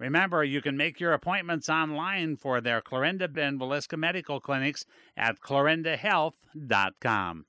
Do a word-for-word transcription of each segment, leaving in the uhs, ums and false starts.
Remember, you can make your appointments online for their Clarinda and Villisca medical clinics at clarinda health dot com.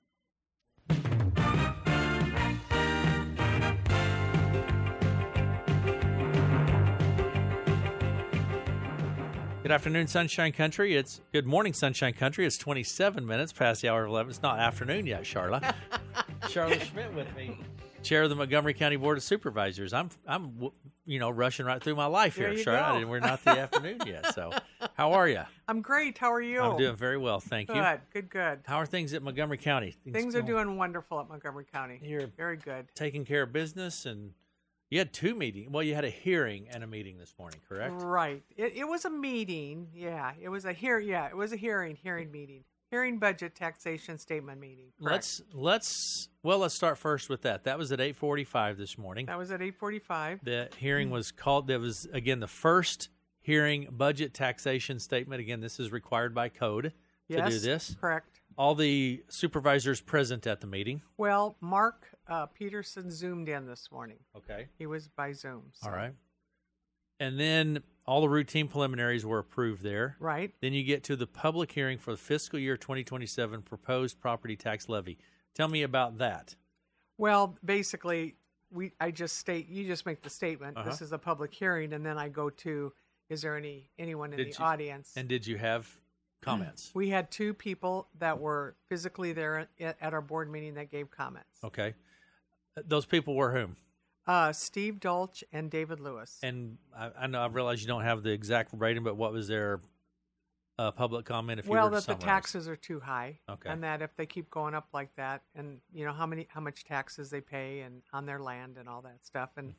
Good afternoon, Sunshine Country. It's good morning, Sunshine Country. It's twenty-seven minutes past the hour of eleven. It's not afternoon yet, Charla. Charla Schmidt with me, Chair of the Montgomery County Board of Supervisors. I'm, I'm, you know, rushing right through my life There here, you Charla, go. and we're not the afternoon yet. So, how are you? I'm great. How are you? I'm doing very well, thank you. Good, good, good. How are things at Montgomery County? Things are going- doing wonderful at Montgomery County. You're Very good. taking care of business, and you had two meetings. Well, you had a hearing and a meeting this morning, correct? Right. It, it was a meeting. Yeah, it was a hear. Yeah, it was a hearing. Hearing meeting. Hearing budget taxation statement meeting. Correct. Let's let's well, let's start first with that. That was at eight forty-five this morning. That was at eight forty-five. The hearing was called. That was again the first hearing budget taxation statement. Again, this is required by code Yes, to do this. correct. All the supervisors present at the meeting. Well, Mark uh, Peterson zoomed in this morning. Okay. He was by Zoom. so- All right. And then all the routine preliminaries were approved there. Right. Then you get to the public hearing for the fiscal year twenty twenty-seven proposed property tax levy. Tell me about that. Well, basically, we I just state you just make the statement. Uh-huh. This is a public hearing, and then I go to is there any anyone in Did the you- audience? And did you have comments? We had two people that were physically there at, at our board meeting that gave comments. Okay. Those people were whom? Uh, Steve Dolch and David Lewis. And I, I know I realize you don't have the exact rating, but what was their uh, public comment? If well, you were to that the summarize? taxes are too high, Okay. and that if they keep going up like that, and you know how many how much taxes they pay and on their land and all that stuff, and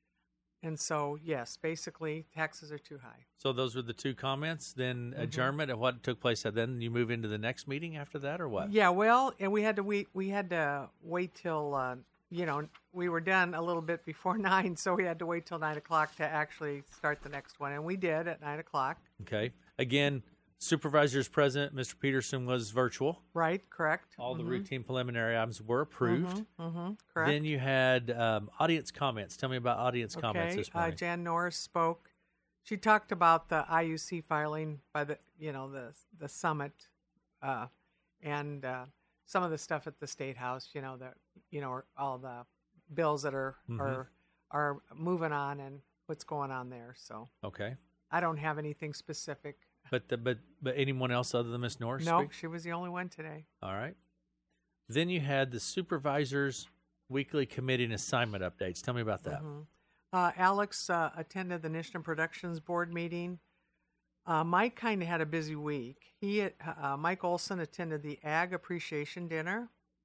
and so yes, basically taxes are too high. So those were the two comments. Then Mm-hmm. adjournment and what took place. Then you move into the next meeting after that, or what? Yeah, well, and we had to wait. We had to wait till uh, you know we were done a little bit before nine, so we had to wait till nine o'clock to actually start the next one, and we did at nine o'clock. Okay. Again, supervisors present. Mister Peterson was virtual. Right? Correct. All the Mhm. routine preliminary items were approved. Mm-hmm. Correct. Then you had um, audience comments. Tell me about audience comments Okay, this uh, morning. Jan Norris spoke. She talked about the I U C filing by the, you know, the the summit, uh, and uh, some of the stuff at the State House. You know, the you know all the bills that are Mhm. are are moving on and what's going on there. So Okay. I don't have anything specific. But the, but but anyone else other than Miss Norris? No, speak? she was the only one today. All right. Then you had the supervisors' weekly committee and assignment updates. Tell me about that. Mhm. Uh, Alex uh, attended the Nishna Productions board meeting. Uh, Mike kind of had a busy week. He, uh, Mike Olson, attended the Ag Appreciation Dinner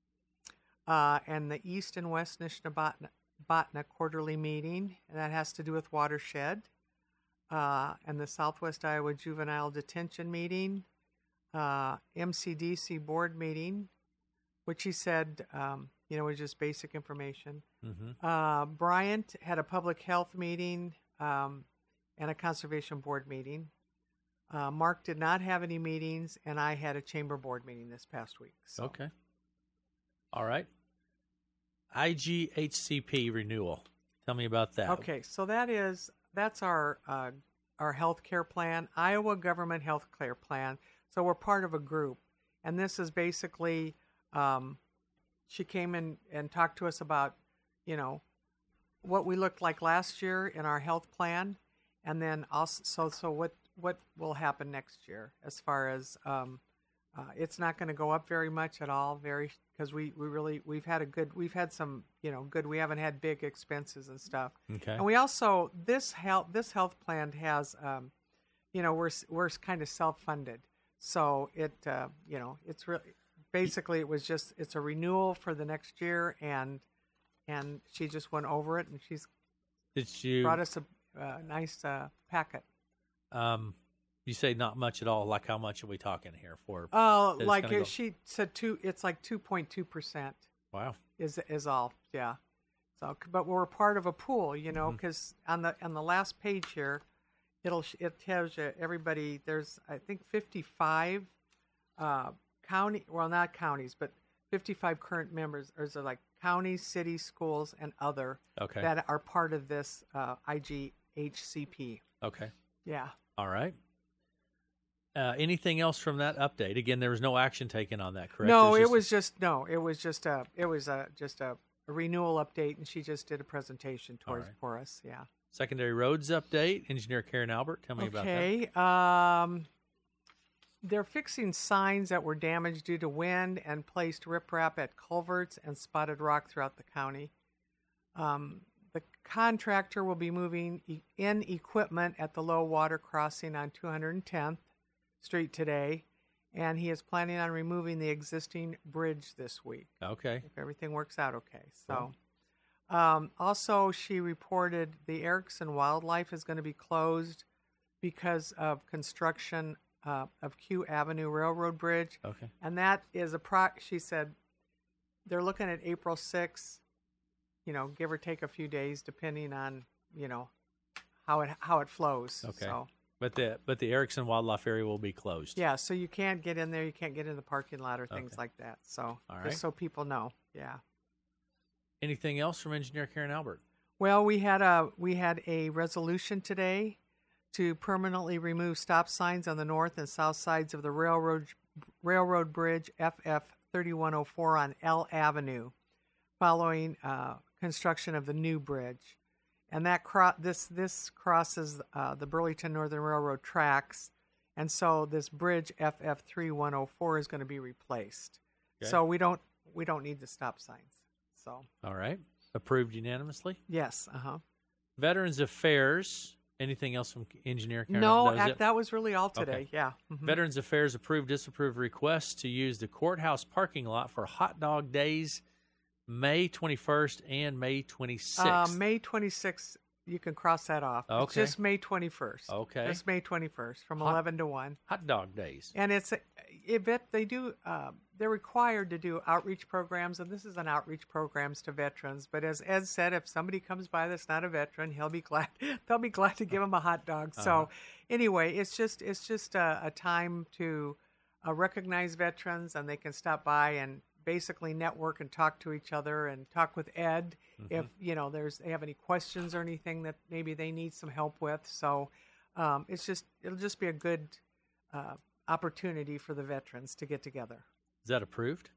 uh, and the East and West Nishna Botna, Botna quarterly meeting, and that has to do with watershed, uh, and the Southwest Iowa Juvenile Detention meeting, uh, M C D C board meeting, which he said, um, you know, was just basic information. Mm-hmm. Uh, Bryant had a public health meeting um, and a conservation board meeting. Uh, Mark did not have any meetings, and I had a chamber board meeting this past week. So. Okay. All right. I G H C P renewal. Tell me about that. Okay, so that is that's our uh, our health care plan, Iowa Government Health Care Plan. So we're part of a group, and this is basically um, she came in and talked to us about, you know, what we looked like last year in our health plan, and then also so so what what will happen next year as far as um, uh, it's not going to go up very much at all, very because we, we really we've had a good we've had some you know good we haven't had big expenses and stuff. Okay. And we also this health this health plan has um, you know we're we're kind of self funded, so it uh, you know it's really basically it was just it's a renewal for the next year, and and she just went over it, and she's Did you brought us a uh, nice uh, packet. um you say not much at all? Like how much are we talking here for? Oh, that it's like gonna uh, go- she said, two. It's like two point two percent Wow. is is all. Yeah. So, but we're part of a pool, you know, Mhm. because on the on the last page here, it'll sh- it tells you everybody. There's I think fifty-five uh, county. Well, not counties, but fifty-five current members. Or is it like counties, cities, schools, and other Okay. that are part of this uh, I G H C P. Okay. Yeah. All right. Uh, anything else from that update? Again, there was no action taken on that, correct? No, it was it just, was just no, it was just a it was a just a, a renewal update, and she just did a presentation towards right. for us. Yeah. secondary roads update. Engineer Karen Albert, tell me about that. Okay. Um, they're fixing signs that were damaged due to wind and placed riprap at culverts and spotted rock throughout the county. Um, the contractor will be moving e- in equipment at the low water crossing on two hundred tenth Street today, and he is planning on removing the existing bridge this week. Okay. If everything works out okay. So, um, also, she reported the Erickson Wildlife is going to be closed because of construction uh, of Q Avenue Railroad Bridge. Okay. And that is a pro. She said they're looking at April sixth. You know, give or take a few days, depending on you know how it how it flows. Okay. So, But the but the Erickson Wildlife Area will be closed. yeah, so you can't get in there. You can't get in the parking lot or things Okay. like that. So, All right. just so people know. Yeah. Anything else from Engineer Karen Albert? Well, we had a we had a resolution today to permanently remove stop signs on the north and south sides of the railroad railroad bridge F F thirty-one oh four on L Avenue, following uh, construction of the new bridge, and that cro- this this crosses uh, the Burlington Northern Railroad tracks, and so this bridge F F thirty-one oh four is going to be replaced. Okay. So we don't we don't need the stop signs. So All right. Approved unanimously. yes, uh huh. Veterans Affairs. Anything else from Engineer Karen No, Albert? That was that, it? that was really all today. Okay. Yeah. Mhm. Veterans Affairs approved, disapproved requests to use the courthouse parking lot for hot dog days, May twenty-first and May twenty-sixth. Uh, May twenty-sixth, you can cross that off. It's Okay. just May twenty-first. Okay. Just May twenty-first from Hot- eleven to one. Hot dog days. And it's, if it, they do, uh, they're required to do outreach programs, and this is an outreach programs to veterans. But as Ed said, if somebody comes by that's not a veteran, he'll be glad, they'll be glad to give him a hot dog. Uh-huh. So anyway, it's just, it's just a, a time to uh, recognize veterans, and they can stop by and basically network and talk to each other and talk with Ed if you know there's they have any questions or anything that maybe they need some help with. So um, it's just it'll just be a good uh, opportunity for the veterans to get together. Is that approved?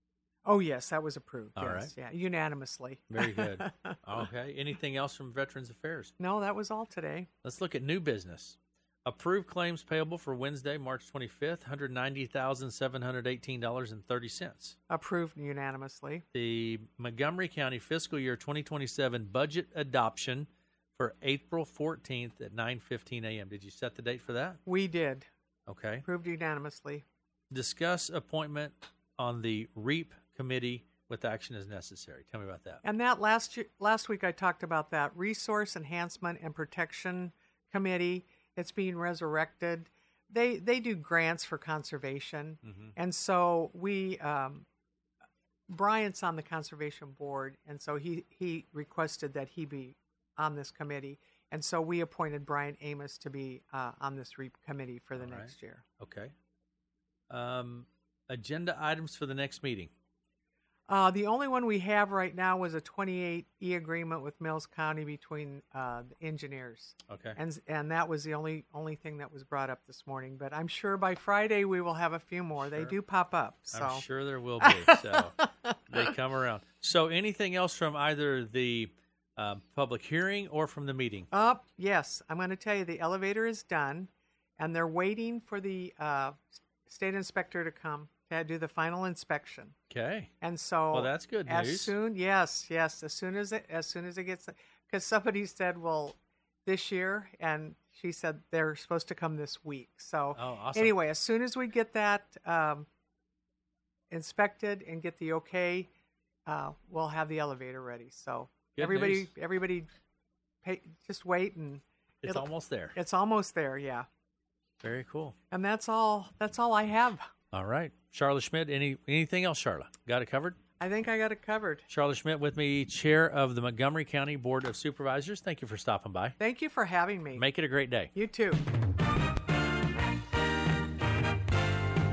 Oh yes, that was approved. All yes, right. yeah, unanimously. Very good. Okay. Anything else from Veterans Affairs? No, that was all today. Let's look at new business. Approved claims payable for Wednesday, March twenty-fifth, one hundred ninety thousand seven hundred eighteen dollars and thirty cents. Approved unanimously. The Montgomery County fiscal year twenty twenty-seven budget adoption for April fourteenth at nine fifteen a.m. Did you set the date for that? We did. Okay. Approved unanimously. Discuss appointment on the REAP committee with action as necessary. Tell me about that. And that last year, last week I talked about that Resource Enhancement and Protection Committee. It's being resurrected. They they do grants for conservation, Mhm. and so we um, Bryant's on the conservation board, and so he he requested that he be on this committee, and so we appointed Brian Amos to be uh, on this REAP committee for the All right. next year. Okay. Um, agenda items for the next meeting. Uh, the only one we have right now was a twenty-eight E agreement with Mills County between uh, the engineers. Okay. And and that was the only only thing that was brought up this morning. But I'm sure by Friday we will have a few more. They Sure. do pop up. So I'm sure there will be. So they come around. So anything else from either the um, public hearing or from the meeting? up, yes, I'm going to tell you the elevator is done, and they're waiting for the uh, state inspector to come to do the final inspection. Okay. And so, Well, that's good as news. soon, yes, yes, as soon as it, as soon as it gets, because somebody said, well, this year, and she said they're supposed to come this week. So Oh, awesome. anyway, as soon as we get that um, inspected and get the okay, uh, we'll have the elevator ready. So Good everybody, news. everybody, pay, just wait, and It's it'll- almost there. it's almost there. Yeah, Very cool. and that's all. That's all I have. All right. Charlotte Schmidt, any anything else, Charlotte? Got it covered? I think I got it covered. Charlotte Schmidt with me, Chair of the Montgomery County Board of Supervisors. Thank you for stopping by. Thank you for having me. Make it a great day. You too.